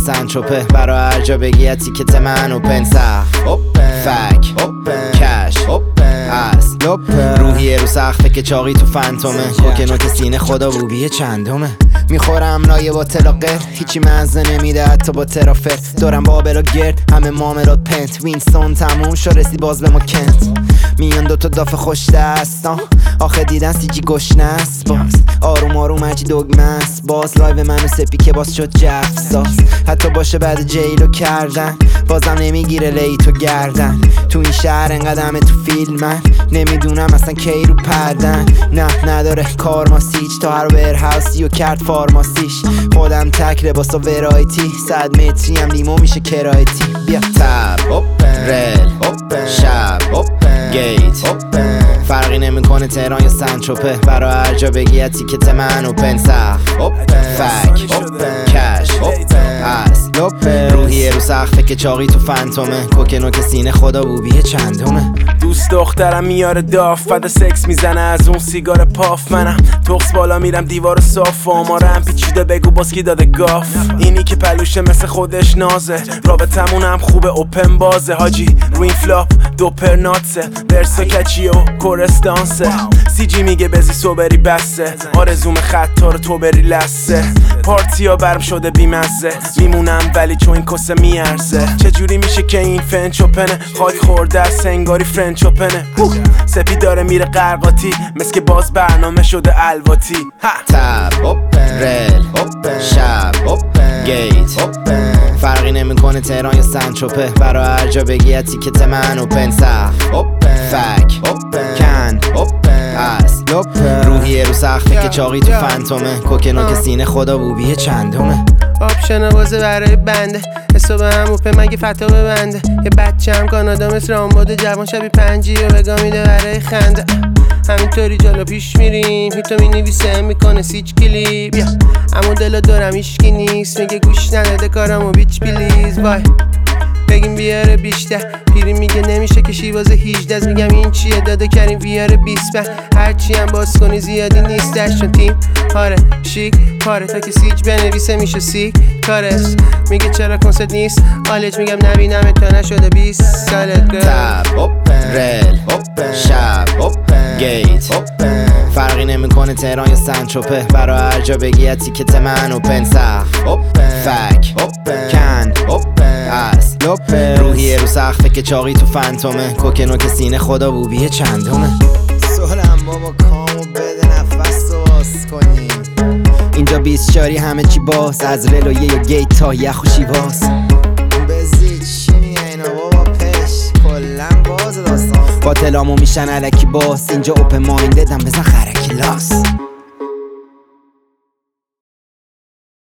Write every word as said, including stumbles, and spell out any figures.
سنتروپه برا هر جا بگی تیکت من اوپن سخت فک کش از روحیه رو سخته که چاقی تو فنتومه کوکنو که سینه خدا بوبیه چندمه میخورم لایه با تلاقر هیچی مزه نمیده حتی با ترافر دارم بابلا گرد همه معاملات پنت وینستون تموم شو رسی باز به ما کنت میان دوتا داف خوش دستان آخه دیدن سی جی گشنه است باز آروم آروم هرچی دگمه است باز لایو منو سپی که باز شد جف ساز حتی باشه بعد جیلو کردن بازم نمیگیره لیتو گردن تو این شهر انقدمه تو فیلم من نمیدونم اصلا کی رو پردن نه نداره کارماسیچ تا هر ورهاوسی و کرد فارماسیش خودم تک لباسا ورایتی صد متری هم لیمو میشه کرایتی بیا تب رل شب گیت فرقی نمیکنه تهران یا سنتروپه برا هر جا بگی تیکت من اوپن سخت فک کش از روحیه رو سخته که چاقی تو فنتومه کوکنو که سینه خدا بوبیه چندمه دوست دخترم میاره داف فدا سکس میزنه از اون سیگار پاف منم تخس بالا میرم دیوار صاف و آمارم پیچیده بگو باز کی داده گاف اینی که پلوشه مثل خودش نازه رابطمون هم خوبه اوپن بازه حاجی روی فلاپ دوپر ناتسه برسا کچی و کورستانسه سی جی میگه بزی سوبری بسته آرزوم خطا رو تو بری لسه پارتیا برم شده بیمزه میمونم ولی چون این کسه میارزه چجوری میشه که این فنچ اوپنه خاک خورده از سنگاری فرنچ اوپنه سپی داره میره قرقاتی مثل که باز برنامه شده الواتی تب رل شب گیت فرقی نمیکنه تهران یا سنتروپه برا هر جا بگی تیکت من اوپن سخت فک کن از روحیه رو سخته که چاقی تو فنتومه کوکنو که سینه خدا بوبیه چندمه آپشن بازه برای بنده حساب هم اوپن مگه فتا ببنده یه بچه هم کانادا مثل آنباد جوان شبی پنجی و بگا میده برای خنده همینطوری جلو پیش میریم هیتو می نویسه میکنه سیچ کلی بیا اما دلو دارم ایشکی نیست میگه گوش نداده کارمو بیچ پلیز وای بگیم بیاره بیشتر پیری میگه نمیشه که شیواز هجده میگم این چیه داده کریم بیاره بیست هرچی هم باز کنی زیادی نیستش چون تیم هاره شیک پاره تا که سیج بنویسه میشه سیک کارست میگه چرا کنسرت نیست آلج میگم نبینم تا نشده بیست سالت تب رل شب گیت فرقی نمیکنه تهران یا سنتروپه برا هر جا بگی تیکت من اوپن سخت فک کن از روحیه رو سخته که چاقی تو فنتومه کوکنو که سینه خدا بوبیه چندمه سولم بابا کامو بده نفس رو باز کنیم اینجا بیست شاری همه چی باز از رلویه یا گیت تا یخ و شیواز بزید چی میگه اینا بابا پش کلن باز داستان با تلامو میشن علکی باز اینجا اوپن ماینددم بزن خرکی لاس